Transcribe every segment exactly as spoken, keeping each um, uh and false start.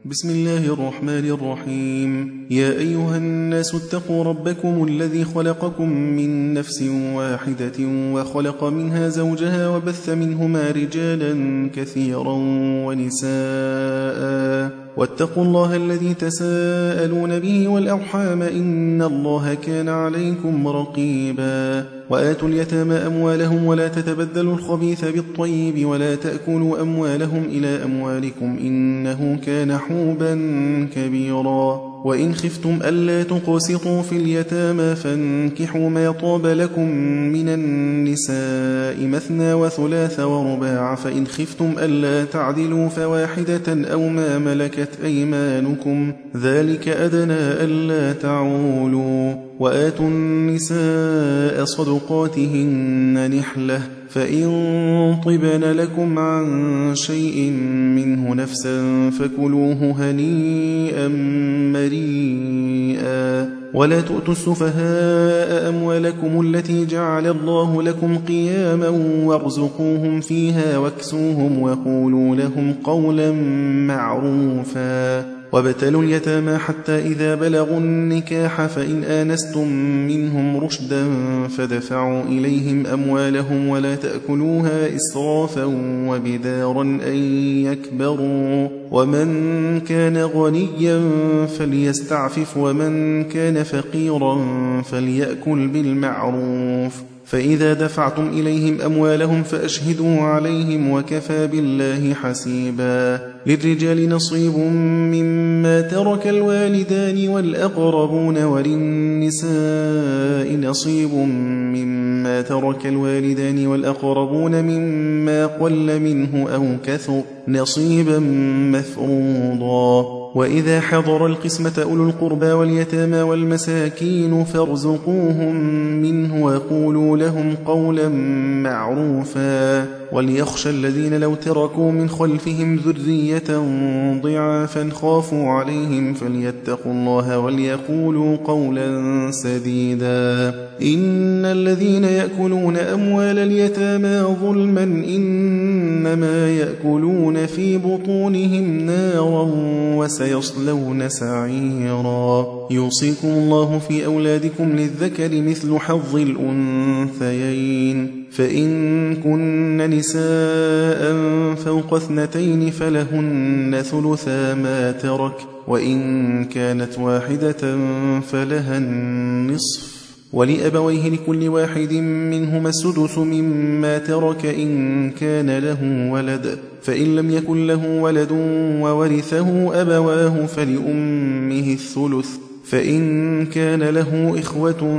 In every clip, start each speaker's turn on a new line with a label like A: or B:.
A: بسم الله الرحمن الرحيم. يا أيها الناس اتقوا ربكم الذي خلقكم من نفس واحدة وخلق منها زوجها وبث منهما رجالا كثيرا ونساء واتقوا الله الذي تساءلون به والأرحام إن الله كان عليكم رقيبا. وآتوا اليتامى أموالهم ولا تتبدلوا الخبيث بالطيب ولا تأكلوا أموالهم إلى أموالكم إنه كان حوبا كبيرا. وإن خفتم ألا تقسطوا في اليتامى فانكحوا ما طاب لكم من النساء مثنى وثلاث ورباع فإن خفتم ألا تعدلوا فواحدة أو ما ملكت أيمانكم ذلك أدنى ألا تعولوا. وآتوا النساء صدقاتهن نحلة فإن طبن لكم عن شيء منه نفسا فكلوه هنيئا مريئا. ولا تؤتوا السفهاء أموالكم التي جعل الله لكم قياما وارزقوهم فيها واكسوهم وقولوا لهم قولا معروفا. وابتلوا اليتامى حتى إذا بلغوا النكاح فإن آنستم منهم رشدا فدفعوا إليهم أموالهم ولا تأكلوها إسرافا وبدارا أن يكبروا. ومن كان غنيا فليستعفف ومن كان فقيرا فليأكل بالمعروف. فإذا دفعتم إليهم أموالهم فأشهدوا عليهم وكفى بالله حسيبا. للرجال نصيب مما ترك الوالدان والأقربون وللنساء نصيب مما ترك الوالدان والأقربون مما قل منه أو كثر نصيبا مفروضا. وإذا حضر القسمة أولو القربى واليتامى والمساكين فارزقوهم منه وقولوا لهم قولا معروفا. وليخشى الذين لو تركوا من خلفهم ذرية ضعافا خافوا عليهم فليتقوا الله وليقولوا قولا سديدا. إن الذين يأكلون أموال اليتامى ظلما إنما يأكلون في بطونهم نارا وسيصلون سعيرا. يوصيكم الله في أولادكم للذكر مثل حظ الأنثيين فإن كن نساء فوق اثنتين فلهن ثلثا ما ترك وإن كانت واحدة فلها النصف. ولأبويه لكل واحد منهما السدس مما ترك إن كان له ولد فإن لم يكن له ولد وورثه أبواه فلأمه الثلث فإن كان له إخوة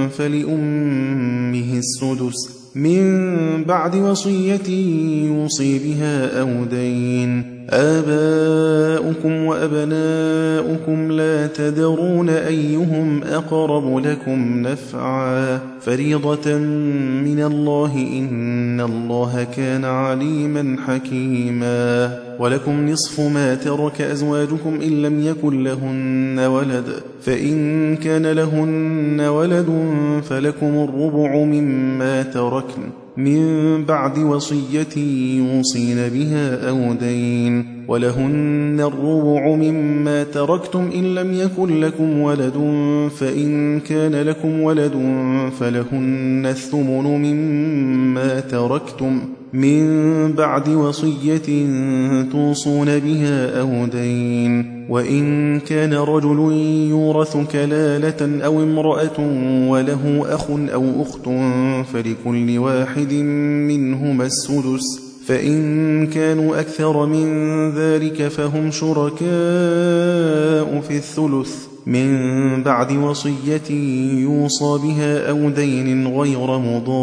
A: فلأمه السدس من بعد وصية يوصي بها أو دين. آباؤكم وأبناؤكم لا تدرون أيهم أقرب لكم نفعا فريضة من الله إن الله كان عليما حكيما. ولكم نصف ما ترك أزواجكم إن لم يكن لهن ولد فإن كان لهن ولد فلكم الربع مما تركن من بعد وصية يوصين بها أو دين. ولهن الربع مما تركتم إن لم يكن لكم ولد فإن كان لكم ولد فلهن الثمن مما تركتم من بعد وصية توصون بها أو دين. وإن كان رجل يورث كلالة أو امرأة وله أخ أو أخت فلكل واحد منهما السدس فإن كانوا أكثر من ذلك فهم شركاء في الثلث من بعد وصية يوصى بها أو دين غير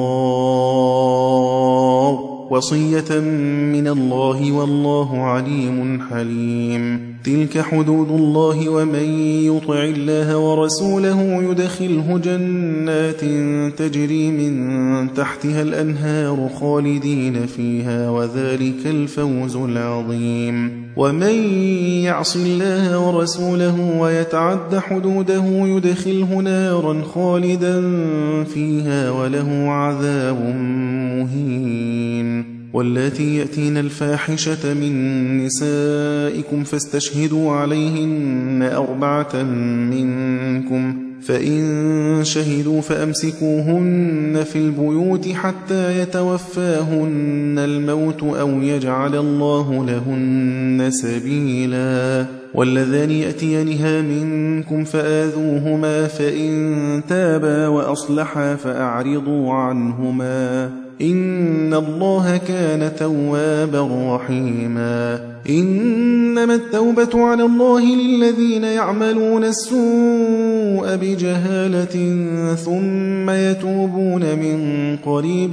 A: مضار وصية من الله والله عليم حليم. تلك حدود الله ومن يطع الله ورسوله يدخله جنات تجري من تحتها الأنهار خالدين فيها وذلك الفوز العظيم. ومن يعص الله ورسوله ويتعد حدوده يدخله نارا خالدا فيها وله عذاب مهين. واللاتي يأتين الفاحشة من نسائكم فاستشهدوا عليهن أربعة منكم، فإن شهدوا فأمسكوهن في البيوت حتى يتوفاهن الموت أو يجعل الله لهن سبيلا. واللذان يأتيانها منكم فآذوهما، فإن تابا وأصلحا فأعرضوا عنهما، إن الله كان توابا رحيما. إنما التوبة على الله للذين يعملون السوء بجهالة ثم يتوبون من قريب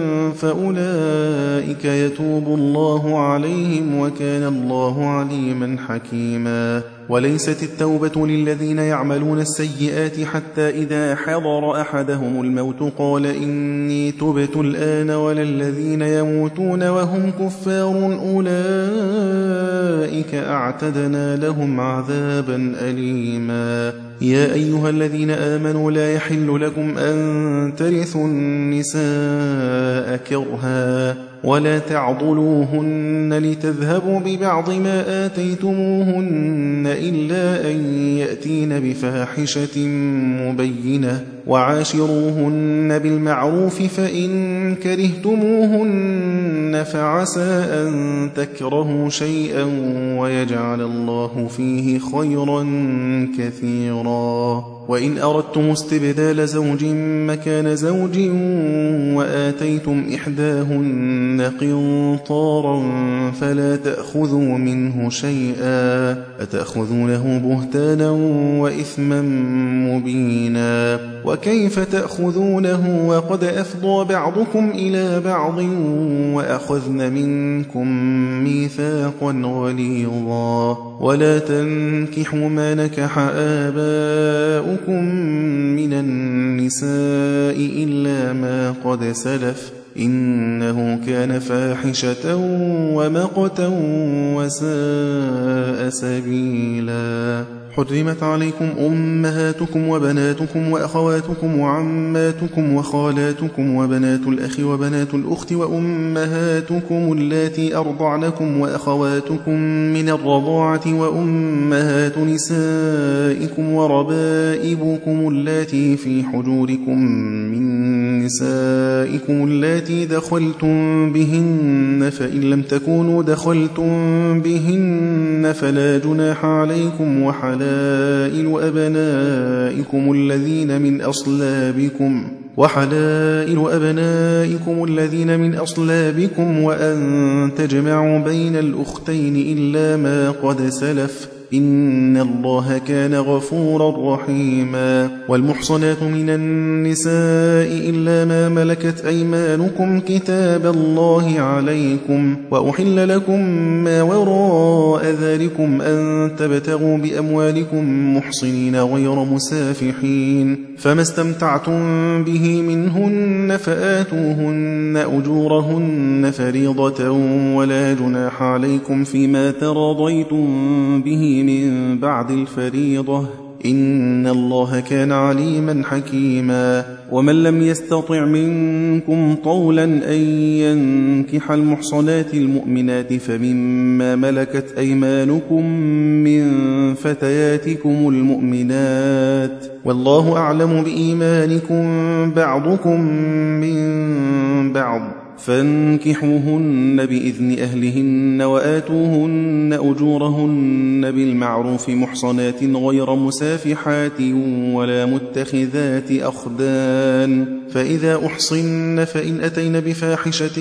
A: فأولئك يتوب الله عليهم وكان الله عليما حكيما. وليست التوبة للذين يعملون السيئات حتى إذا حضر أحدهم الموت قال إني تبت الآن، ولا الذين يموتون وهم كفار أولئك أعتدنا لهم عذابا أليما. يا أيها الذين آمنوا لا يحل لكم أن ترثوا النساء كرها ولا تعضلوهن لتذهبوا ببعض ما آتيتموهن إلا أن يأتين بفاحشة مبينة، وعاشروهن بالمعروف، فإن كرهتموهن فعسى أن تكرهوا شيئا ويجعل الله فيه خيرا كثيرا. وإن أردتم استبدال زوج مكان زوج وآتيتم إحداهن قنطارا فلا تأخذوا منه شيئا، أتأخذونه بهتانا وإثما مبينا. وكيف تأخذونه وقد أفضى بعضكم إلى بعض وأخذن منكم ميثاقا غليظا. ولا تنكحوا ما نكح آباؤكم من النساء إلا ما قد سلف، إنه كان فاحشة ومقتا وساء سبيلا. حرمت عليكم أمهاتكم وبناتكم وأخواتكم وعماتكم وخالاتكم وبنات الأخ وبنات الأخت وأمهاتكم اللاتي أرضعنكم وأخواتكم من الرضاعة وأمهات نسائكم وربائبكم اللاتي في حجوركم من نسائكم اللاتي دخلتم بهن، فإن لم تكونوا دخلتم بهن فلا جناح عليكم وحلال وحلائل أبنائكم الذين من أصلابكم وحلائل أبنائكم الذين من أصلابكم وأن تجمعوا بين الأختين إلا ما قد سلف، إن الله كان غفورا رحيما. والمحصنات من النساء إلا ما ملكت أيمانكم كتاب الله عليكم، وأحل لكم ما وراء ذلكم أن تبتغوا بأموالكم محصنين غير مسافحين، فما استمتعتم به منهن فآتوهن أجورهن فريضة، ولا جناح عليكم فيما تراضيتم به من بعد الفريضة، إن الله كان عليما حكيما. ومن لم يستطع منكم طولا أن ينكح المحصنات المؤمنات فمما ملكت أيمانكم من فتياتكم المؤمنات، والله أعلم بإيمانكم بعضكم من بعض، فانكحوهن بإذن أهلهن وآتوهن أجورهن بالمعروف محصنات غير مسافحات ولا متخذات أخدان، فإذا أحصن فإن أتين بفاحشة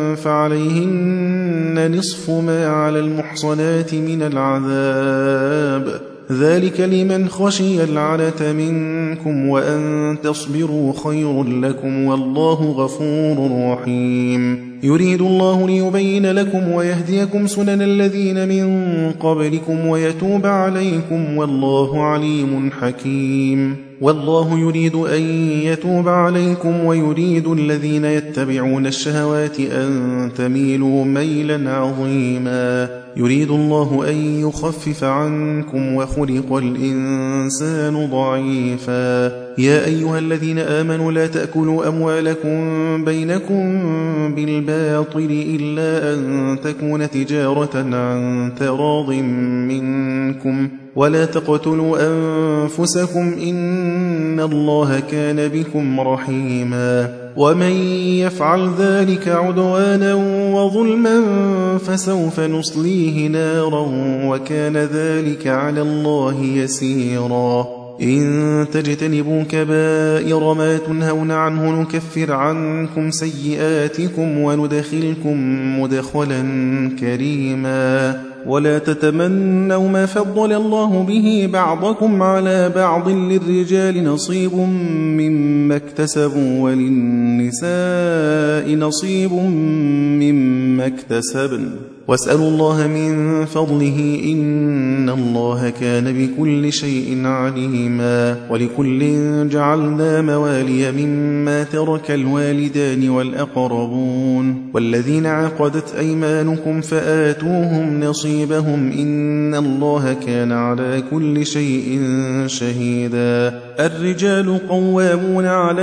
A: فعليهن نصف ما على المحصنات من العذاب، ذلك لمن خشي العنة منكم، وأن تصبروا خير لكم، والله غفور رحيم. يريد الله ليبين لكم ويهديكم سنن الذين من قبلكم ويتوب عليكم، والله عليم حكيم. والله يريد أن يتوب عليكم ويريد الذين يتبعون الشهوات أن تميلوا ميلا عظيما. يريد الله أن يخفف عنكم وخلق الإنسان ضعيفا. يا أيها الذين آمنوا لا تأكلوا أموالكم بينكم بالباطل إلا أن تكون تجارة عن تراض منكم ولا تقتلوا أنفسكم إن الله كان بكم رحيما ومن يفعل ذلك عدوانا وظلما فسوف نصليه نارا وكان ذلك على الله يسيرا إن تجتنبوا كبائر ما تنهون عنه نكفر عنكم سيئاتكم وندخلكم مدخلا كريما ولا تتمنوا ما فضل الله به بعضكم على بعض للرجال نصيب مما اكتسبوا وللنساء نصيب مما اكتسبن واسألوا الله من فضله إن الله كان بكل شيء عليما ولكل جعلنا موالي مما ترك الوالدان والأقربون والذين عقدت أيمانكم فآتوهم نصيبهم إن الله كان على كل شيء شهيدا الرجال قوامون على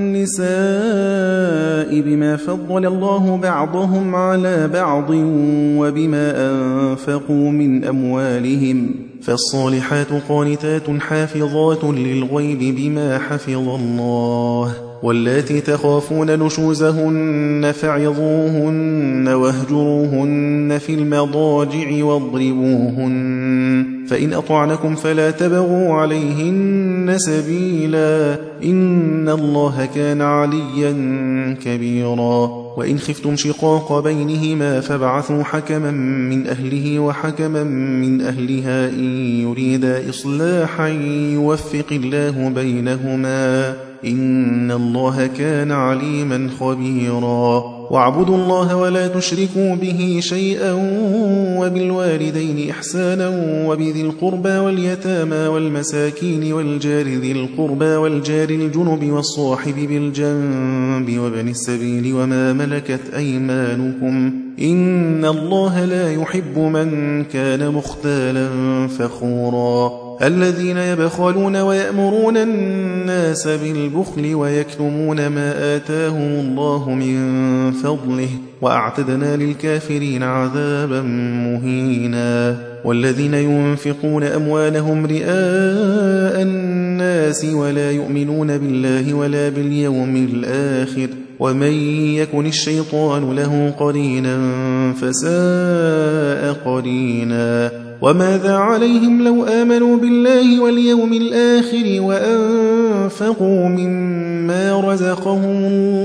A: النساء بما فضل الله بعضهم على بعض وبما أنفقوا من أموالهم فالصالحات قانتات حافظات للغيب بما حفظ الله واللاتي تخافون نشوزهن فعظوهن واهجروهن في المضاجع واضربوهن فإن أطعنكم فلا تبغوا عليهن سبيلا إن الله كان عليا كبيرا وإن خفتم شقاق بينهما فابعثوا حكما من أهله وحكما من أهلها إن يريدا إصلاحا يوفق الله بينهما إن الله كان عليما خبيرا واعبدوا الله ولا تشركوا به شيئا وبالوالدين إحسانا وبذي القربى واليتامى والمساكين والجار ذي القربى والجار الجنب والصاحب بالجنب وابن السبيل وما ملكت أيمانكم إن الله لا يحب من كان مختالا فخورا الذين يبخلون ويأمرون الناس بالبخل ويكتمون ما آتاهم الله من فضله وأعتدنا للكافرين عذابا مهينا والذين ينفقون أموالهم رئاء الناس ولا يؤمنون بالله ولا باليوم الآخر ومن يكن الشيطان له قرينا فساء قرينا وماذا عليهم لو آمنوا بالله واليوم الآخر وأنفقوا مما رزقهم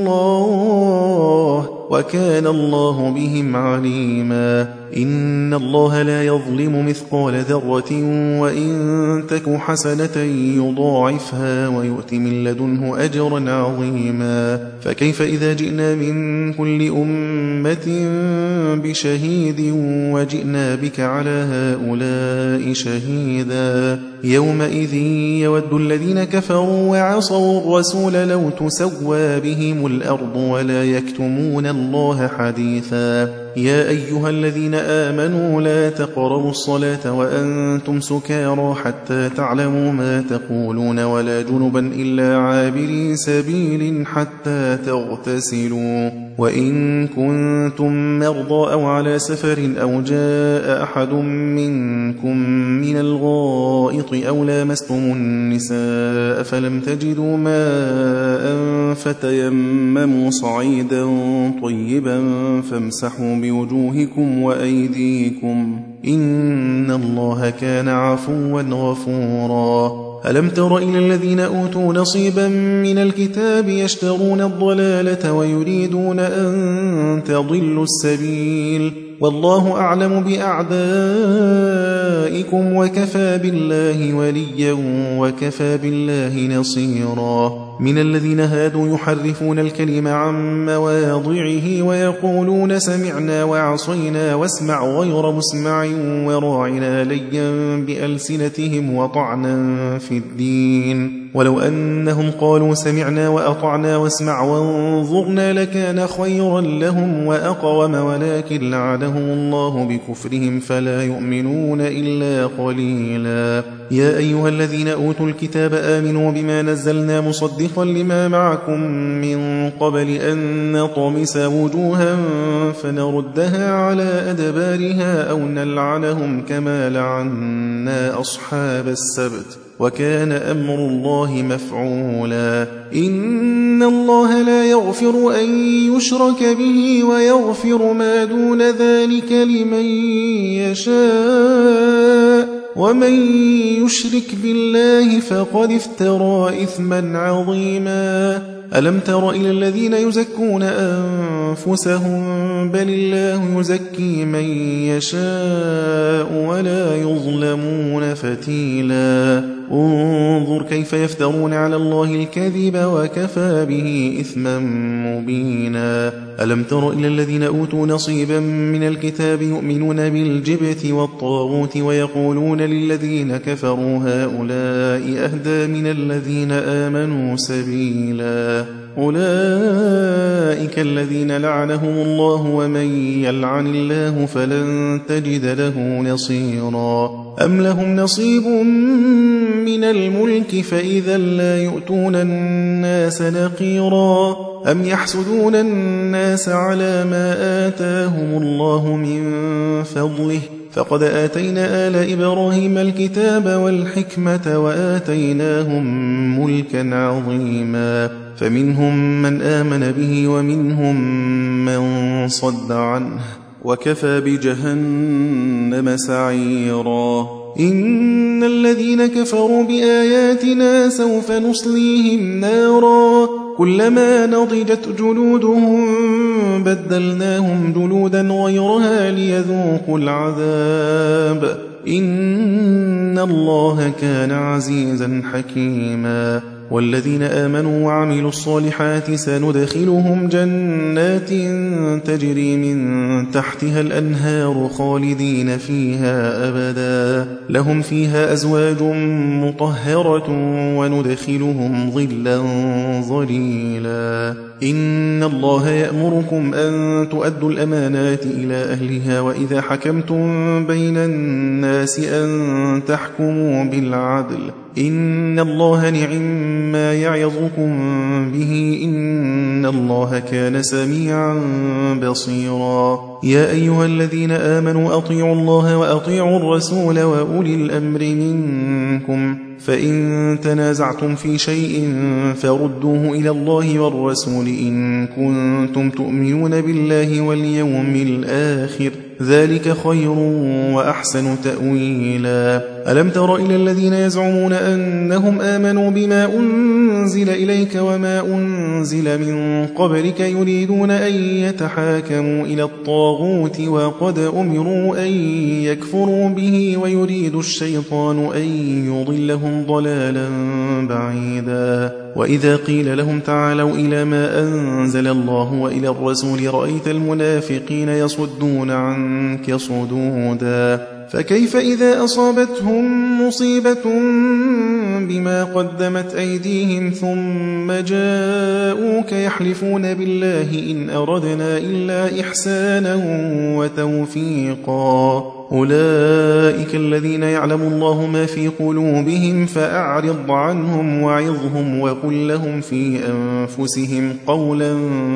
A: الله وكان الله بهم عليما إن الله لا يظلم مثقال ذرة وإن تك حسنة يضاعفها ويؤت من لدنه أجرا عظيما فكيف إذا جئنا من كل أمة بشهيد وجئنا بك على هؤلاء شهيدا يومئذ يود الذين كفروا وعصوا الرسول لو تسوى بهم الأرض ولا يكتمون الله حديثا يا أيها الذين آمنوا لا تقربوا الصلاة وأنتم سكارى حتى تعلموا ما تقولون ولا جنبا إلا عابري سبيل حتى تغتسلوا وإن كنتم مرضى أو على سفر أو جاء أحد منكم من الغائط أو لامستم النساء فلم تجدوا ماء فتيمموا صعيدا طيبا فامسحوا بوجوهكم وأيديكم إن الله كان عفوا غفورا ألم تر إلى الذين أوتوا نصيبا من الكتاب يشترون الضلالة ويريدون أن تضلوا السبيل والله أعلم بأعدائكم وكفى بالله وليا وكفى بالله نصيرا من الذين هادوا يحرفون الكلم عن مواضعه ويقولون سمعنا وعصينا واسمع غير مسمع وراعنا ليا بألسنتهم وطعنا في الدين ولو أنهم قالوا سمعنا وأطعنا واسمع وانظرنا لكان خيرا لهم وأقوم ولكن لعنهم الله بكفرهم فلا يؤمنون إلا إلا قليلا. يا أيها الذين أوتوا الكتاب آمنوا بما نزلنا مصدقا لما معكم من قبل أن نطمس وجوها فنردها على أدبارها أو نلعنهم كما لعنا أصحاب السبت وكان أمر الله مفعولا. إن الله لا يغفر أن يشرك به ويغفر ما دون ذلك لمن يشاء ومن يشرك بالله فقد افترى إثما عظيما. ألم تر إلى الذين يزكون أنفسهم بل الله يزكي من يشاء ولا يظلمون فتيلا. انظر كيف يفترون على الله الكذب وكفى به إثما مبينا. ألم تر إلى الذين أوتوا نصيبا من الكتاب يؤمنون بالجبت والطاغوت ويقولون للذين كفروا هؤلاء أهدى من الذين آمنوا سبيلا. أولئك الذين لعنهم الله ومن يلعن الله فلن تجد له نصيرا. أم لهم نصيب من الملك فإذا لا يؤتون الناس نقيرا. أم يحسدون الناس على ما آتاهم الله من فضله فقد آتينا آل إبراهيم الكتاب والحكمة وآتيناهم ملكا عظيما. فمنهم من آمن به ومنهم من صد عنه وكفى بجهنم سعيرا. إن الذين كفروا بآياتنا سوف نصليهم نارا كلما نضجت جلودهم بدلناهم جلودا غيرها ليذوقوا العذاب إن الله كان عزيزا حكيما. والذين آمنوا وعملوا الصالحات سندخلهم جنات تجري من تحتها الأنهار خالدين فيها أبدا لهم فيها أزواج مطهرة وندخلهم ظلا ظليلا. إن الله يأمركم أن تؤدوا الأمانات إلى أهلها وإذا حكمتم بين الناس أن تحكموا بالعدل إن الله نعم ما يعظكم به إن الله كان سميعا بصيرا. يا أيها الذين آمنوا أطيعوا الله وأطيعوا الرسول وأولي الأمر منكم فإن تنازعتم في شيء فردوه إلى الله والرسول إن كنتم تؤمنون بالله واليوم الآخر ذلك خير وأحسن تأويلا. ألم تر إلى الذين يزعمون أنهم آمنوا بما أنزل إليك وما أنزل من قبلك يريدون أن يتحاكموا إلى الطاغوت وقد أمروا أن يكفروا به ويريد الشيطان أن يضلهم ضلالا بعيدا. وإذا قيل لهم تعالوا إلى ما أنزل الله وإلى الرسول رأيت المنافقين يصدون عنك صدودا. فكيف إذا أصابتهم مصيبة بما قدمت أيديهم ثم جاءوك يحلفون بالله إن أردنا إلا إحسانا وتوفيقا أولئك الذين يعلم الله ما في قلوبهم فأعرض عنهم وعظهم وقل لهم في أنفسهم قولا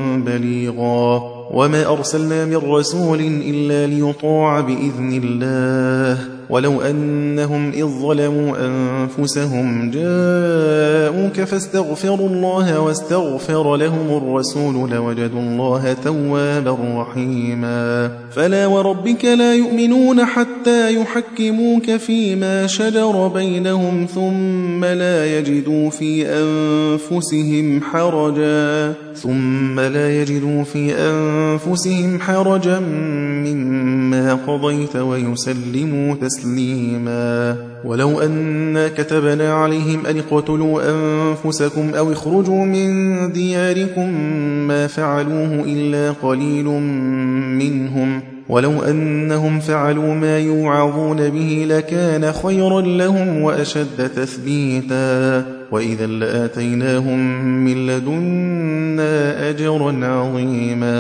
A: بليغا. وما أرسلنا من رسول إلا ليطاع بإذن الله ولو أنهم إذ ظلموا أنفسهم جاءوك فاستغفروا الله واستغفر لهم الرسول لوجدوا الله توابا رحيما. فلا وربك لا يؤمنون حتى يحكموك فيما شجر بينهم ثم لا يجدوا في أنفسهم حرجا ثم لا يجدوا في أنفسهم حرجا مما قضيت ويسلموا تسليما. ولو أنا كتبنا عليهم أن اقتلوا أنفسكم أو اخرجوا من دياركم ما فعلوه إلا قليل منهم ولو أنهم فعلوا ما يوعظون به لكان خيرا لهم وأشد تثبيتا وإذا لآتيناهم من لدنا أجرا عظيما.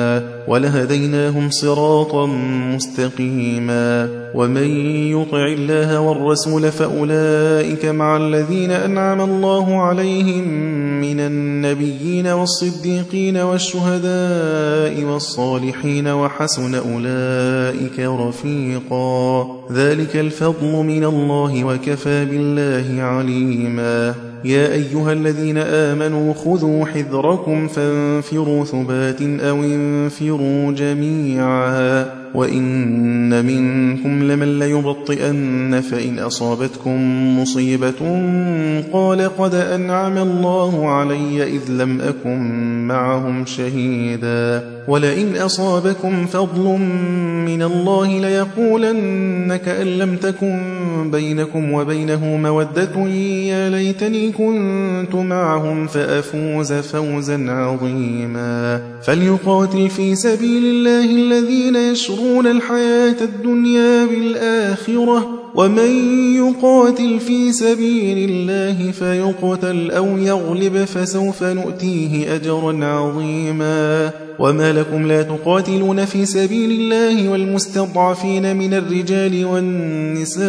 A: ولهديناهم صراطا مستقيما ومن يطع الله والرسول فأولئك مع الذين أنعم الله عليهم من النبيين والصديقين والشهداء والصالحين وحسن أولئك رفيقا ذلك الفضل من الله وكفى بالله عليما يا أيها الذين آمنوا خذوا حذركم فانفروا ثبات أو انفروا جميعا وإن منكم لمن ليبطئن فإن أصابتكم مصيبة قال قد أنعم الله علي إذ لم أكن معهم شهيدا ولئن أصابكم فضل من الله ليقولن كأن لم تكن بينكم وبينه مودة يا ليتني كنت معهم فأفوز فوزا عظيما فليقاتل في سبيل الله الذين يشرون الحياة الدنيا بالآخرة ومن يقاتل في سبيل الله فيقتل أو يغلب فسوف نؤتيه أجرا عظيما وما لكم لا تقاتلون في سبيل الله والمستضعفين من الرجال والنساء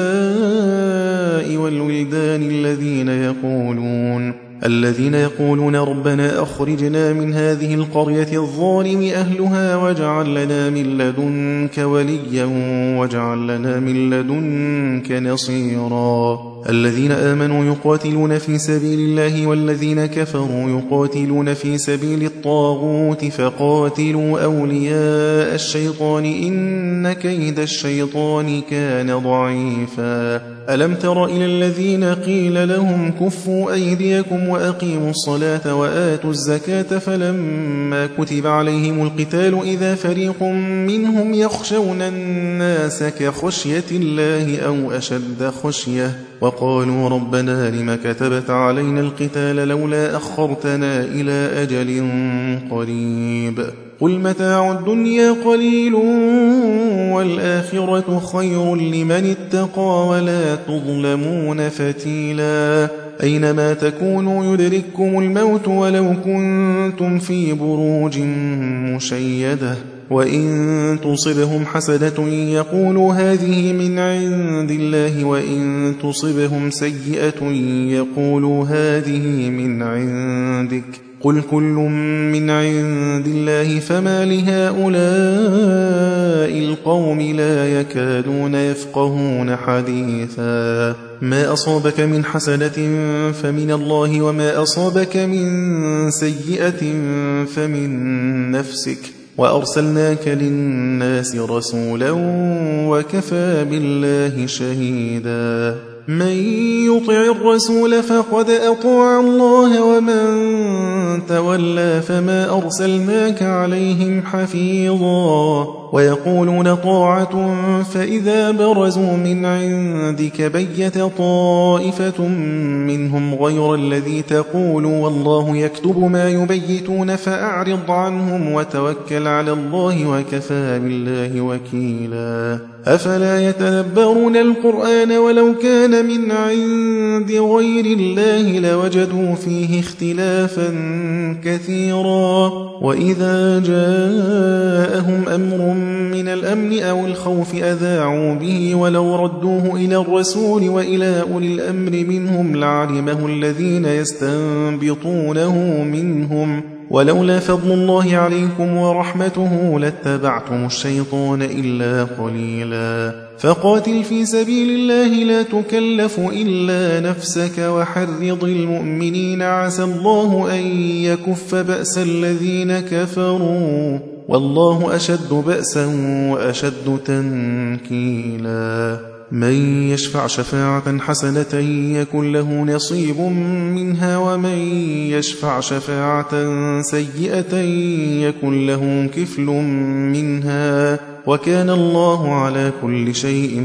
A: والولدان الذين يقولون الذين يقولون ربنا أخرجنا من هذه القرية الظالم أهلها واجعل لنا من لدنك وليا واجعل لنا من لدنك نصيرا الذين آمنوا يقاتلون في سبيل الله والذين كفروا يقاتلون في سبيل الطاغوت فقاتلوا أولياء الشيطان إن كيد الشيطان كان ضعيفا ألم تر إلى الذين قيل لهم كفوا أيديكم وأقيموا الصلاة وآتوا الزكاة فلما كتب عليهم القتال إذا فريق منهم يخشون الناس كخشية الله أو أشد خشية وقالوا ربنا لم كتبت علينا القتال لولا أخرتنا إلى أجل قريب قل متاع الدنيا قليل والآخرة خير لمن اتقى ولا تظلمون فتيلا أينما تكونوا يدرككم الموت ولو كنتم في بروج مشيدة وإن تصبهم حسنة يقولوا هذه من عند الله وإن تصبهم سيئة يقولوا هذه من عندك قل كل من عند الله فما لهؤلاء القوم لا يكادون يفقهون حديثا ما أصابك من حسنة فمن الله وما أصابك من سيئة فمن نفسك وأرسلناك للناس رسولا وكفى بالله شهيدا من يطع الرسول فقد أطاع الله ومن تولى فما أرسلناك عليهم حفيظا ويقولون طاعة فإذا برزوا من عندك بيت طائفة منهم غير الذي تقول والله يكتب ما يبيتون فأعرض عنهم وتوكل على الله وكفى بالله وكيلا أفلا يتدبرون القرآن ولو كان من عند غير الله لوجدوا فيه اختلافا كثيرا وإذا جاءهم أمر من الأمن أو الخوف أذاعوا به ولو ردوه إلى الرسول وإلى أولي الأمر منهم لعلمه الذين يستنبطونه منهم ولولا فضل الله عليكم ورحمته لاتبعتم الشيطان إلا قليلا فقاتل في سبيل الله لا تكلف إلا نفسك وحرض المؤمنين عسى الله أن يكف بأس الذين كفروا والله أشد بأسا وأشد تنكيلا من يشفع شفاعة حسنة يكن له نصيب منها ومن يشفع شفاعة سيئة يكن له كفل منها وكان الله على كل شيء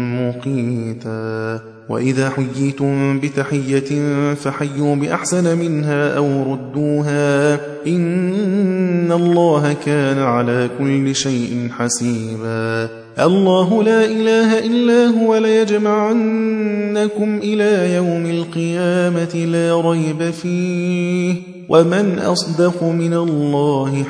A: مقيتا وإذا حييتم بتحية فحيوا بأحسن منها أو ردوها إن الله كان على كل شيء حسيبا الله لا إله إلا هو ليجمعنكم إلى يوم القيامة لا ريب فيه ومن أصدق من الله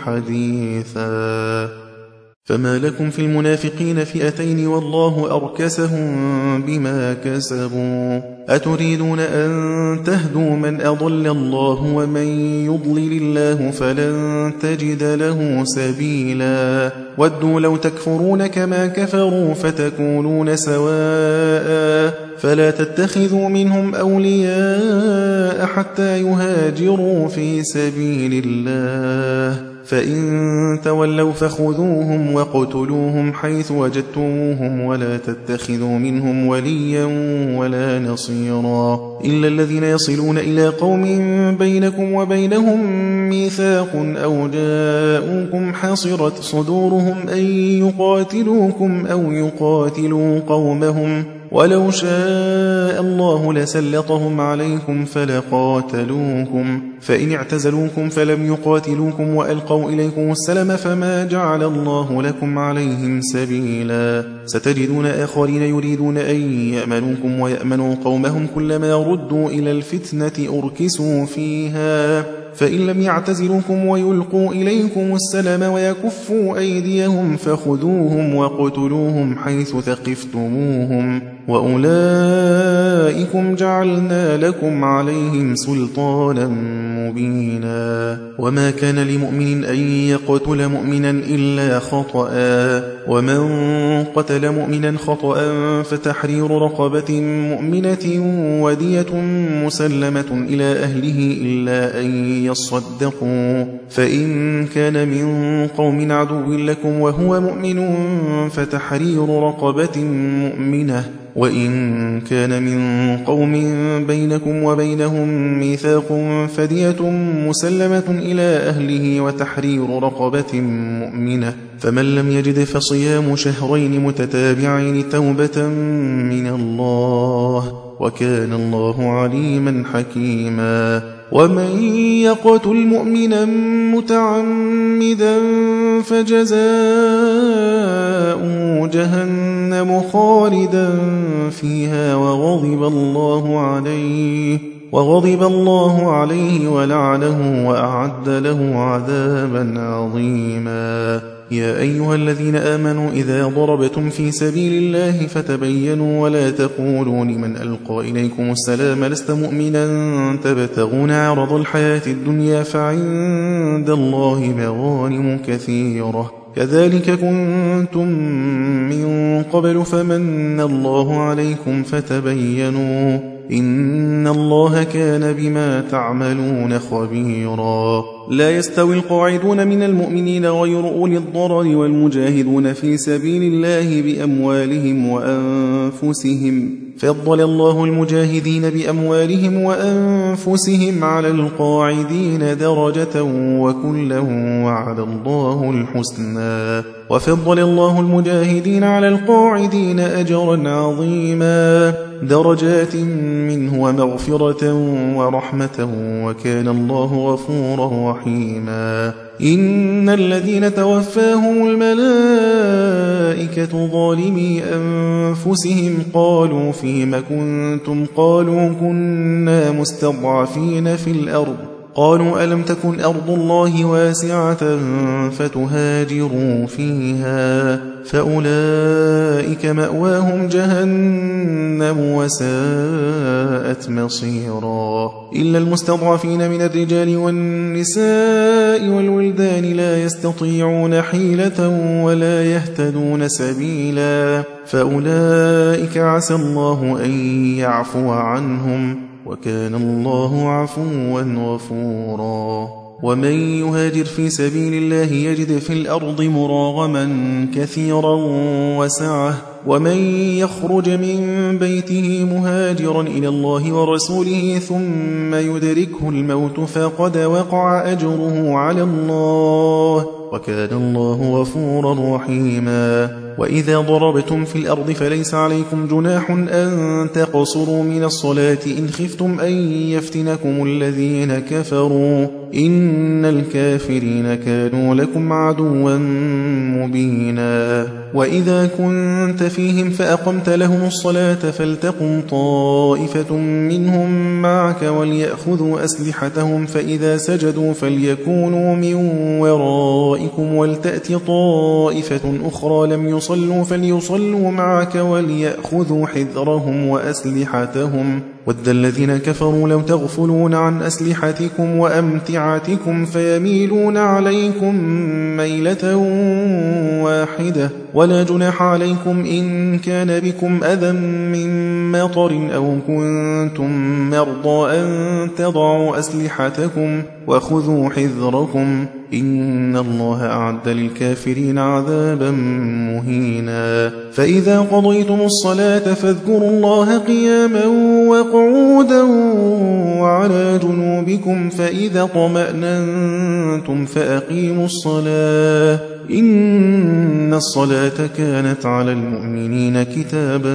A: حديثا فما لكم في المنافقين فئتين والله أركسهم بما كسبوا أتريدون أن تهدوا من أضل الله ومن يضلل الله فلن تجد له سبيلا ودوا لو تكفرون كما كفروا فتكونون سواء فلا تتخذوا منهم أولياء حتى يهاجروا في سبيل الله فإن تولوا فخذوهم وقتلوهم حيث وجدتموهم ولا تتخذوا منهم وليا ولا نصيرا إلا الذين يصلون إلى قوم بينكم وبينهم ميثاق أو جاءوكم حصرت صدورهم أن يقاتلوكم أو يقاتلوا قومهم ولو شاء الله لسلطهم عليكم فلقاتلوكم فإن اعتزلوكم فلم يقاتلوكم وألقوا إليكم السلم فما جعل الله لكم عليهم سبيلا ستجدون آخرين يريدون أن يأمنوكم ويأمنوا قومهم كلما ردوا إلى الفتنة أركسوا فيها فإن لم يعتزلوكم ويلقوا إليكم السلم ويكفوا أيديهم فخذوهم وقتلوهم حيث ثقفتموهم وأولئكم جعلنا لكم عليهم سلطانا مبينا وما كان لمؤمن أن يقتل مؤمنا إلا خطأ ومن قتل مؤمنا خطأ فتحرير رقبة مؤمنة ودية مسلمة إلى أهله إلا أن يصدقوا فإن كان من قوم عدو لكم وهو مؤمن فتحرير رقبة مؤمنة وإن كان من قوم بينكم وبينهم ميثاق فدية مسلمة إلى أهله وتحرير رقبة مؤمنة فمن لم يجد فصيام شهرين متتابعين توبة من الله وكان الله عليما حكيما ومن يقتل مؤمنا متعمدا فجزاؤه جهنم خالدا فيها وغضب الله عليه وغضب الله عليه ولعنه وأعد له عذابا عظيما يا أيها الذين آمنوا إذا ضربتم في سبيل الله فتبينوا ولا تقولوا لمن ألقى إليكم السلام لست مؤمنا تبتغون عرض الحياة الدنيا فعند الله مغانم كثيرة كذلك كنتم من قبل فمن الله عليكم فتبينوا إن الله كان بما تعملون خبيرا لا يستوي القاعدون من المؤمنين غير أولي الضرر والمجاهدون في سبيل الله بأموالهم وأنفسهم فضل الله المجاهدين بأموالهم وأنفسهم على القاعدين درجة وكلا وعد الله الحسنى وفضل الله المجاهدين على القاعدين أجرا عظيما درجات منه ومغفرة ورحمة وكان الله غفورا رحيما إن الذين توفاهم الملائكة ظالمي أنفسهم قالوا فيم كنتم قالوا كنا مستضعفين في الأرض قالوا ألم تكن أرض الله واسعة فتهاجروا فيها فأولئك مأواهم جهنم وساءت مصيرا إلا المستضعفين من الرجال والنساء والولدان لا يستطيعون حيلة ولا يهتدون سبيلا فأولئك عسى الله أن يعفو عنهم وكان الله عفوا غفورا ومن يهاجر في سبيل الله يجد في الأرض مراغما كثيرا وسعة ومن يخرج من بيته مهاجرا إلى الله ورسوله ثم يدركه الموت فقد وقع أجره على الله وكان الله غفورا رحيما وإذا ضربتم في الأرض فليس عليكم جناح أن تقصروا من الصلاة إن خفتم أن يفتنكم الذين كفروا إن الكافرين كانوا لكم عدوا مبينا. وإذا كنت فيهم فأقمت لهم الصلاة فلتقم طائفة منهم معك وليأخذوا أسلحتهم فإذا سجدوا فليكونوا من ورائكم ولتأت طائفة أخرى لم يصلوا فليصلوا معك وليأخذوا حذرهم وأسلحتهم ود الذين كفروا لو تغفلون عن أسلحتكم وأمتعتكم فيميلون عليكم ميلة واحدة ولا جناح عليكم إن كان بكم أذى من مطر أو كنتم مرضى أن تضعوا أسلحتكم وخذوا حذركم إن الله أعد للكافرين عذابا مهينا. فإذا قضيتم الصلاة فاذكروا الله قياما وقعودا وعلى جنوبكم فإذا طمأننتم فأقيموا الصلاة إن الصلاة كانت على المؤمنين كتابا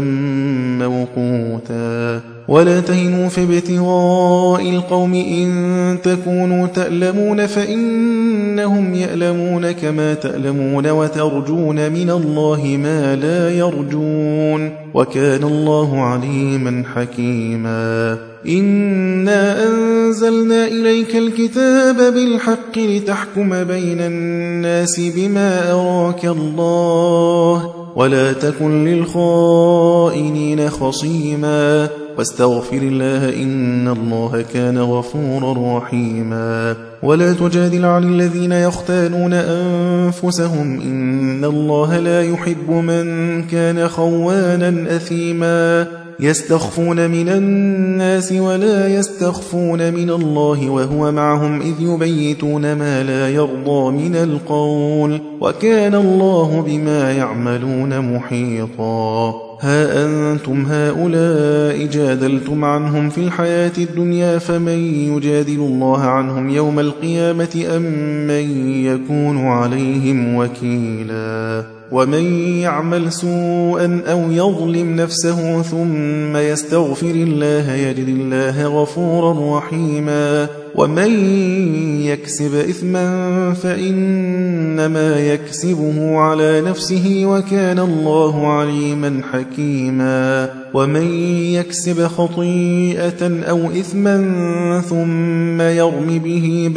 A: موقوتا. ولا تهنوا في ابتغاء القوم إن تكونوا تألمون فإنهم يألمون كما تألمون وترجون من الله ما لا يرجون وكان الله عليما حكيما. إنا أنزلنا إليك الكتاب بالحق لتحكم بين الناس بما أراك الله ولا تكن للخائنين خصيما واستغفر الله إن الله كان غفورا رحيما. ولا تجادل عن الذين يختانون أنفسهم إن الله لا يحب من كان خوانا أثيما. يستخفون من الناس ولا يستخفون من الله وهو معهم إذ يبيتون ما لا يرضى من القول وكان الله بما يعملون محيطا. ها أنتم هؤلاء جادلتم عنهم في الحياة الدنيا فمن يجادل الله عنهم يوم القيامة أم من يكون عليهم وكيلا. ومن يعمل سوءا أو يظلم نفسه ثم يستغفر الله يجد الله غفورا رحيما. ومن يكسب إثما فإنما يكسبه على نفسه وكان الله عليما حكيما. ومن يكسب خطيئة أو إثما ثم يرم به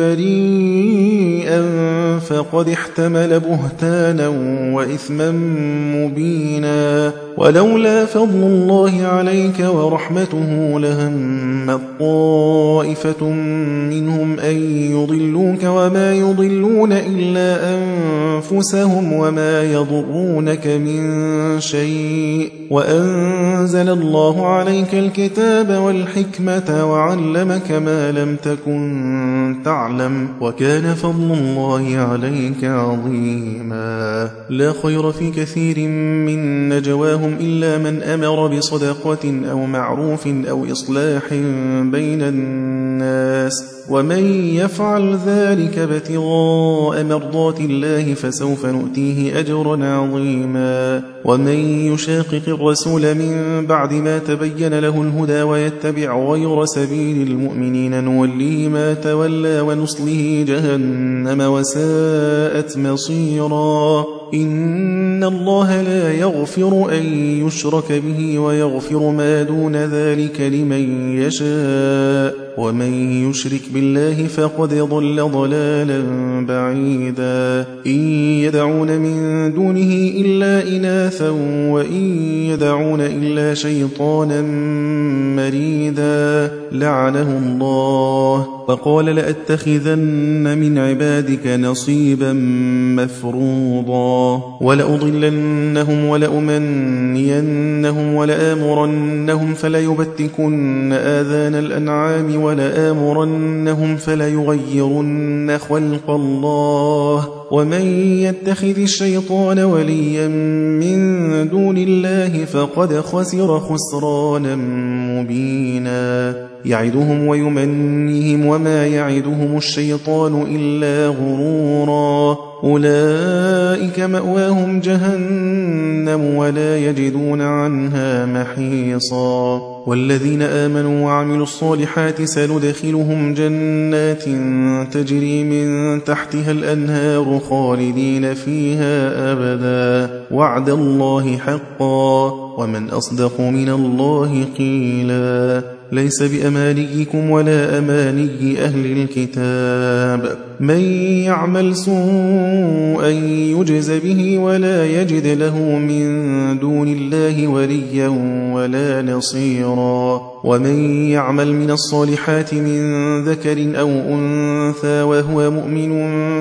A: بريئا فقد احتمل بهتانا وإثما مبينا. ولولا فضل الله عليك ورحمته لهم طائفة منهم أن يضلوك وما يضلون إلا أنفسهم وما يضرونك من شيء وأنزل الله عليك الكتاب والحكمة وعلمك ما لم تكن تعلم وكان فضل الله عليك عظيما. لا خير في كثير من نجواهم إلا من أمر بصدقة أو معروف أو إصلاح بين الناس ومن يفعل ذلك ابتغاء مرضات الله فسوف نؤتيه أجرا عظيما. ومن يشاقق الرسول من بعد ما تبين له الهدى ويتبع غير سبيل المؤمنين نوليه ما تولى ونصله جهنم وساءت مصيرا. إن الله لا يغفر أن يشرك به ويغفر ما دون ذلك لمن يشاء ومن يشرك بالله فقد ضل ضلالا بعيدا. إن يدعون من دونه إلا إناثا وإن يدعون إلا شيطانا مريدا لعنه الله وقال لأتخذن من عبادك نصيبا مفروضا ولأضلنهم ولأمنينهم ولآمرنهم فليبتكن آذان الأنعام ولآمرنهم فليغيرن خلق الله ومن يتخذ الشيطان وليا من دون الله فقد خسر خسرانا مبينا. يعدهم ويمنيهم وما يعدهم الشيطان إلا غرورا أولئك مأواهم جهنم ولا يجدون عنها محيصا والذين آمنوا وعملوا الصالحات سندخلهم جنات تجري من تحتها الأنهار خالدين فيها أبدا وعد الله حقا ومن أصدق من الله قيلا ليس بأمانيكم ولا أماني أهل الكتاب من يعمل سوءا يجز به ولا يجد له من دون الله وليا ولا نصيرا ومن يعمل من الصالحات من ذكر أو أنثى وهو مؤمن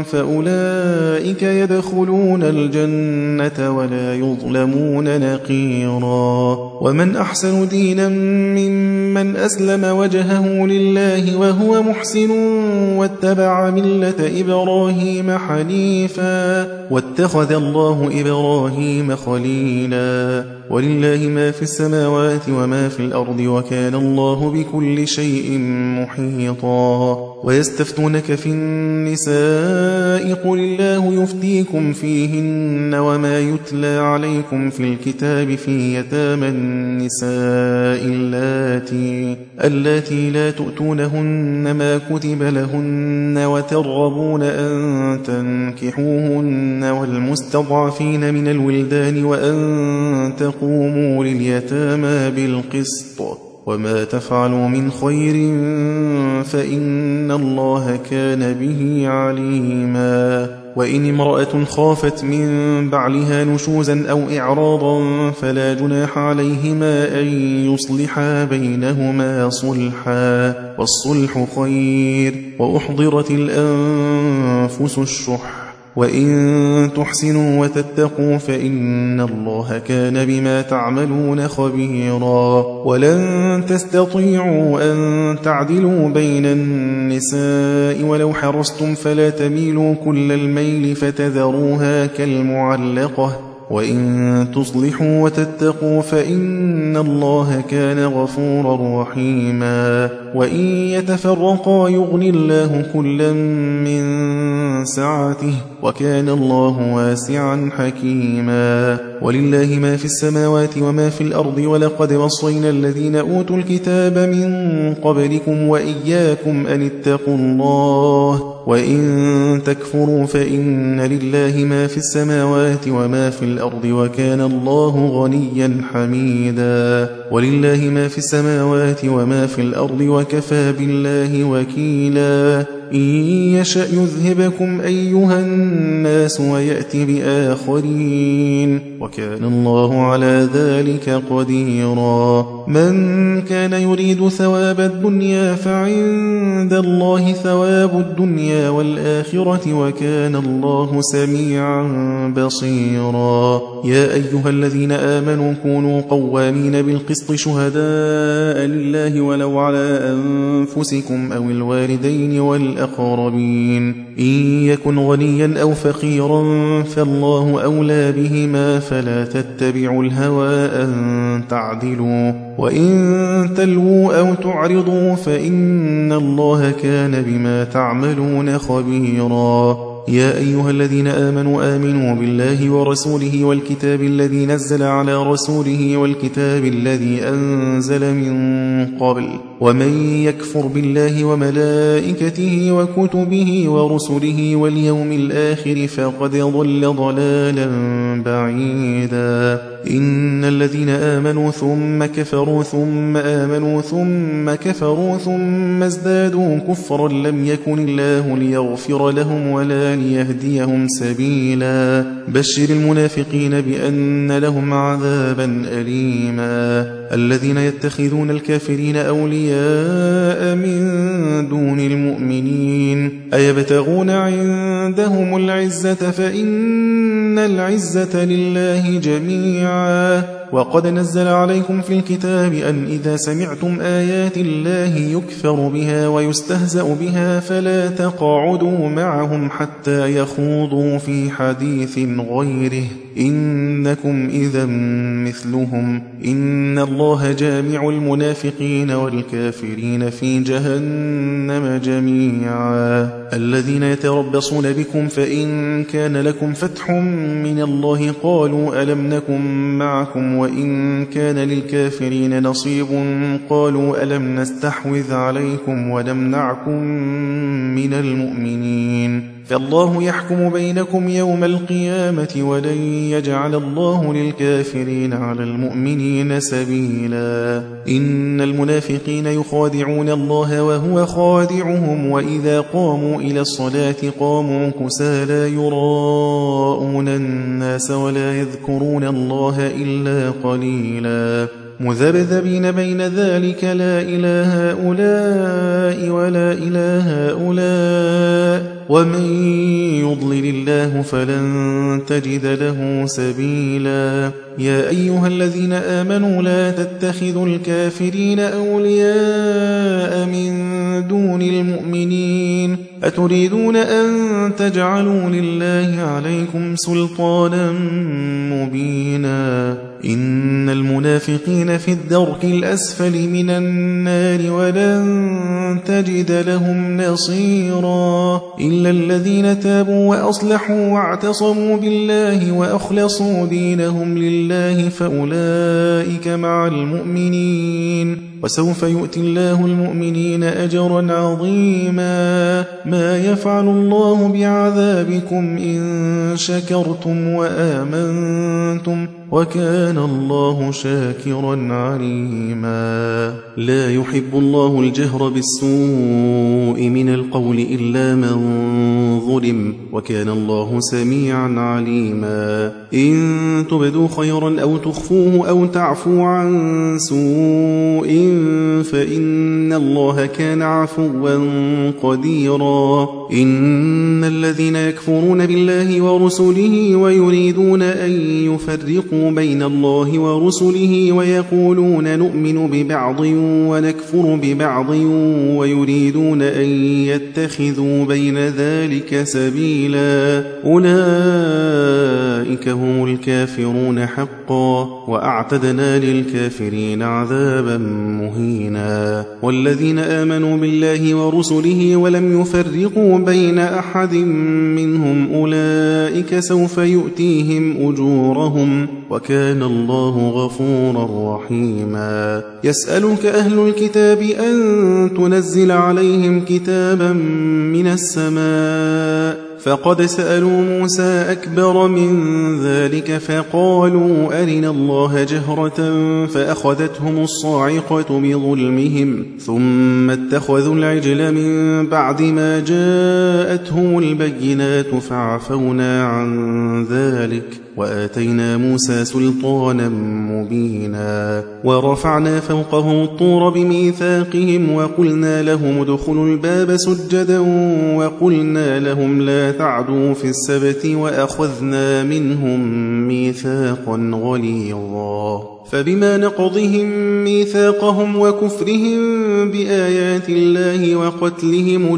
A: فأولئك يدخلون الجنة ولا يظلمون نقيرا ومن أحسن دينا ممن أسلم وجهه لله وهو محسن واتبع ملة إبراهيم حنيفا واتخذ الله إبراهيم خليلا ولله ما في السماوات وما في الأرض وكان الله بكل شيء محيطا ويستفتونك في النساء قل الله يفتيكم فيهن وما يتلى عليكم في الكتاب في يتامى النساء اللاتي اللاتي لا تؤتونهن ما كتب لهن وترغبون أن تنكحوهن والمستضعفين من الولدان وأن تقوموا لليتامى بالقسط وما تفعلوا من خير فإن الله كان به عليما وإن امرأة خافت من بعلها نشوزا أو إعراضا فلا جناح عليهما أن يصلحا بينهما صلحا والصلح خير وأحضرت الأنفس الشح وإن تحسنوا وتتقوا فإن الله كان بما تعملون خبيرا ولن تستطيعوا أن تعدلوا بين النساء ولو حرصتم فلا تميلوا كل الميل فتذروها كالمعلقة وإن تصلحوا وتتقوا فإن الله كان غفورا رحيما وإن يتفرقا يغني الله كلا من سعته وكان الله واسعا حكيما ولله ما في السماوات وما في الأرض ولقد وصينا الذين أوتوا الكتاب من قبلكم وإياكم أن اتقوا الله وإن تكفروا فإن لله ما في السماوات وما في الأرض وكان الله غنيا حميدا ولله ما في السماوات وما في الأرض وكفى بالله وكيلا إن يشأ يذهبكم أيها الناس ويأتي بآخرين وكان الله على ذلك قديرا من كان يريد ثواب الدنيا فعند الله ثواب الدنيا والآخرة وكان الله سميعا بصيرا يا أيها الذين آمنوا كونوا قوامين بالقسط شهداء لله ولو على أنفسكم أو الوالدين والأقربين إن يكن غنيا أو فقيرا فالله أولى بهما فلا تتبعوا الهوى أن تعدلوا وإن تلووا أو تعرضوا فإن الله كان بما تعملون خبيرا يا أيها الذين آمنوا آمنوا بالله ورسوله والكتاب الذي نزل على رسوله والكتاب الذي أنزل من قبل ومن يكفر بالله وملائكته وكتبه ورسله واليوم الآخر فقد ضل ضلالا بعيدا إن الذين آمنوا ثم كفروا ثم آمنوا ثم كفروا ثم ازدادوا كفرا لم يكن الله ليغفر لهم ولا ليهديهم سبيلا بشر المنافقين بأن لهم عذابا أليما الذين يتخذون الكافرين أولياء من دون المؤمنين أيبتغون عندهم العزة فإن العزة لله جميعا وقد نزل عليكم في الكتاب أن إذا سمعتم آيات الله يكفر بها ويستهزأ بها فلا تقعدوا معهم حتى يخوضوا في حديث غيره إنكم إذا مثلهم إن الله جامع المنافقين والكافرين في جهنم جميعا الذين يتربصون بكم فإن كان لكم فتح من الله قالوا ألم نكن معكم وإن كان للكافرين نصيب قالوا ألم نستحوذ عليكم ونمنعكم من المؤمنين فالله يحكم بينكم يوم القيامة ولن يجعل الله للكافرين على المؤمنين سبيلا إن المنافقين يخادعون الله وهو خادعهم وإذا قاموا إلى الصلاة قاموا كسالى يراءون الناس ولا يذكرون الله إلا قليلا مذبذبين بين ذلك لا إله هؤلاء ولا إله هؤلاء ومن يضلل الله فلن تجد له سبيلا يا أيها الذين آمنوا لا تتخذوا الكافرين أولياء من دون المؤمنين أتريدون أن تجعلوا لله عليكم سلطانا مبينا إن المنافقين في الدرك الأسفل من النار ولن تجد لهم نصيرا إلا الذين تابوا وأصلحوا واعتصموا بالله وأخلصوا دينهم لله فأولئك مع المؤمنين وسوف يؤتي الله المؤمنين أجرا عظيما ما يفعل الله بعذابكم إن شكرتم وآمنتم وكان الله شاكرا عليما لا يحب الله الجهر بالسوء من القول إلا من ظلم وكان الله سميعا عليما إن تبدوا خيرا أو تخفوه أو تعفو عن سوء فإن الله كان عفوا قديرا إن الذين يكفرون بالله ورسله ويريدون أن يفرقوا بين الله ورسله ويقولون نؤمن ببعض ونكفر ببعض ويريدون أن يتخذوا بين ذلك سبيلا أولئك هم الكافرون حقا وأعتدنا للكافرين عذابا مهينا والذين آمنوا بالله ورسله ولم يفرقوا بين أحد منهم أولئك سوف يؤتيهم أجورهم وكان الله غفورا رحيما يسألك أهل الكتاب أن تنزل عليهم كتابا من السماء فقد سألوا موسى أكبر من ذلك فقالوا أرنا الله جهرة فأخذتهم الصاعقة بظلمهم ثم اتخذوا العجل من بعد ما جاءتهم البينات فعفونا عن ذلك وآتينا موسى سلطانا مبينا ورفعنا فوقهم الطور بميثاقهم وقلنا لهم ادخلوا الباب سجدا وقلنا لهم لا تعدوا في السبت وأخذنا منهم ميثاقا غليظا فبما نقضهم ميثاقهم وكفرهم بآيات الله وقتلهم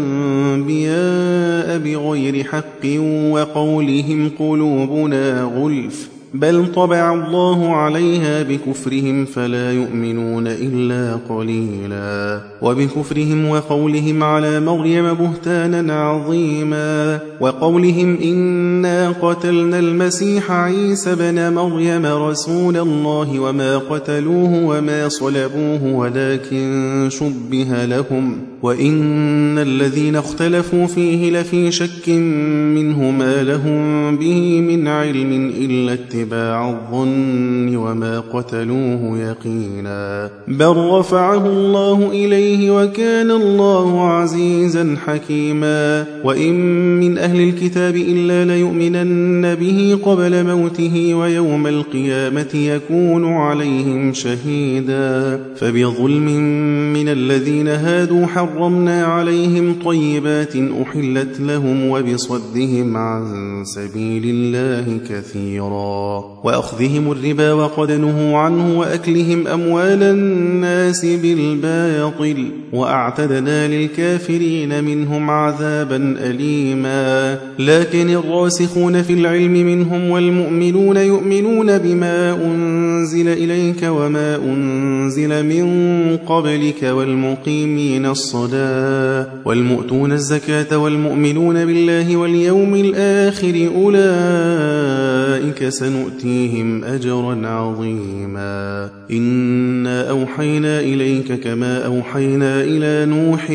A: الأنبياء بغير حق وقولهم قلوبنا غلف بل طبع الله عليها بكفرهم فلا يؤمنون إلا قليلا وبكفرهم وقولهم على مريم بهتانا عظيما وقولهم إنا قتلنا المسيح عيسى بن مريم رسول الله وما قتلوه وما صلبوه ولكن شبه لهم وإن الذين اختلفوا فيه لفي شك منه ما لهم به من علم إلا اتباع الظن وما قتلوه يقينا بل رفعه الله إليه وكان الله عزيزا حكيما وإن من أهل الكتاب إلا ليؤمنن به قبل موته ويوم القيامة يكون عليهم شهيدا فبظلم من الذين هادوا حرمنا عليهم طيبات أحلت لهم وبصدهم عن سبيل الله كثيرا وأخذهم الربا وقد نهوا عنه وأكلهم أموال الناس بالباطل وأعتدنا للكافرين منهم عذابا أليما. لكن الراسخون في العلم منهم والمؤمنون يؤمنون بما أنزل إليك وما أنزل من قبلك والمقيمين الصلاة والمؤتون الزكاة والمؤمنون بالله واليوم الآخر أولئك سنؤتيهم أجرا عظيما. إنا أوحينا إليك كما أوحينا إلى نوح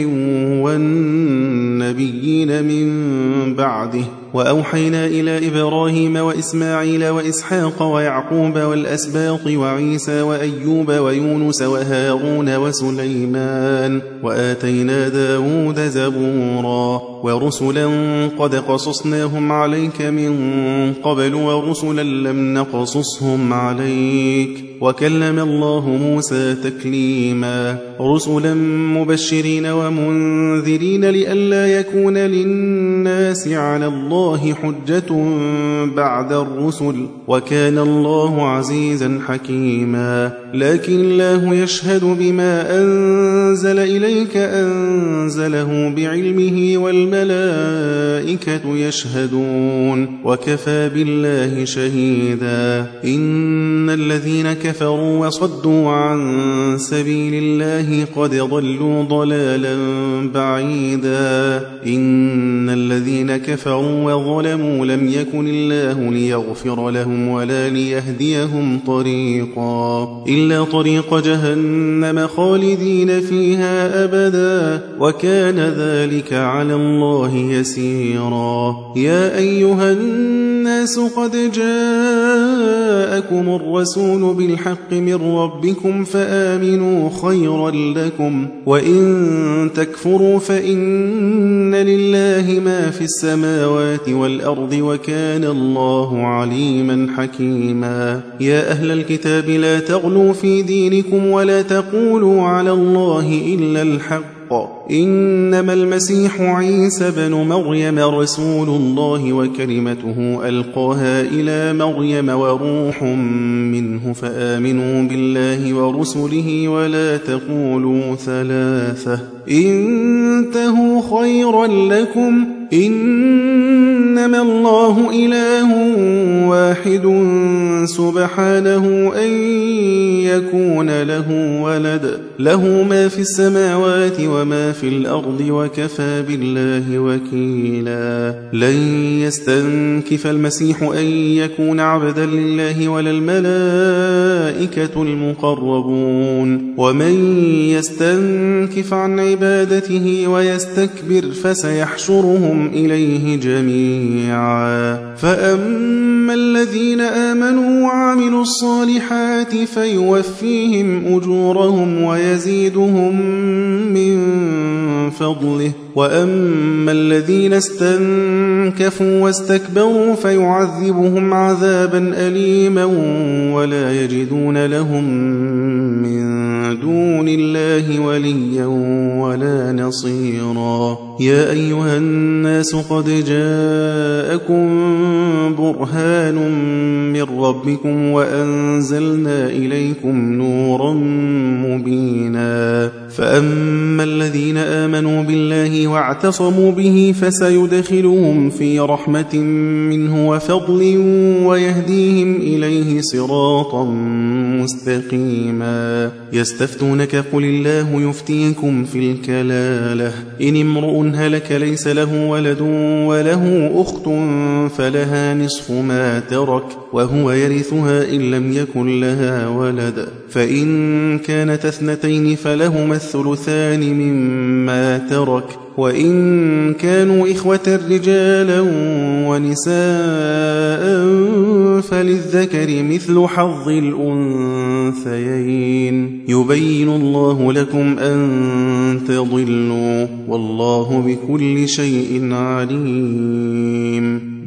A: والنبيين من بعده وأوحينا إلى إبراهيم وإسماعيل وإسحاق ويعقوب والأسباط وعيسى وأيوب ويونس وهارون وسليمان وآتينا داود زبورا ورسلا قد قصصناهم عليك من قبل ورسلا لم نقصصهم عليك وكلم الله موسى تكليما. رسلا مبشرين ومنذرين لئلا يكون للناس على الله حجة بعد الرسل وكان الله عزيزا حكيما. لكن الله يشهد بما أنزل إليك أنزله بعلمه والملائكة يشهدون وكفى بالله شهيدا. إن الذين كفروا وصدوا عن سبيل الله قد ضلوا ضلالا بعيدا. إن الذين كفروا وظلموا لم يكن الله ليغفر لهم ولا ليهديهم طريقا إلا طريق جهنم خالدين فيها أبدا وكان ذلك على الله يسيرا. يا أيها الناس قد جاءكم الرسول بالحق من ربكم فآمنوا خيرا لكم وإن تكفروا فإن لله ما في السماوات والأرض وكان الله عليما حكيما. يا أهل الكتاب لا تغلوا في دينكم ولا تقولوا على الله إلا الحق إنما المسيح عيسى بن مريم رسول الله وكلمته ألقاها إلى مريم وروح منه فآمنوا بالله ورسله ولا تقولوا ثلاثة انتهوا خيرا لكم إنما الله إله واحد سبحانه أن يكون له ولد له ما في السماوات وما في الأرض وكفى بالله وكيلا. لن يستنكف المسيح أن يكون عبدا لله ولا الملائكة المقربون ومن يستنكف عن عبادته ويستكبر فسيحشرهم إليه جميعا. فأما الذين آمنوا وعملوا الصالحات فيوفيهم أجورهم ويزيدهم من فضله وأما الذين استنكفوا واستكبروا فيعذبهم عذابا أليما ولا يجدون لهم من دون الله وليا ولا نصيرا. يا أيها الناس قد جاءكم برهان من ربكم وأنزلنا إليكم نورا مبينا. فأما الذين آمنوا بالله واعتصموا به فسيدخلهم في رحمة منه وفضل ويهديهم إليه صراطا مستقيما. يستفتونك قل الله يفتيكم في الكلالة إن امرؤ هلك ليس له ولد وله أخت فلها نصف ما ترك وهو يرثها إن لم يكن لها ولد فإن كانت اثنتين فلهما الثلثان مما ترك وإن كانوا إخوة رجالا ونساء فللذكر مثل حظ الأنثيين يبين الله لكم أن تضلوا والله بكل شيء عليم.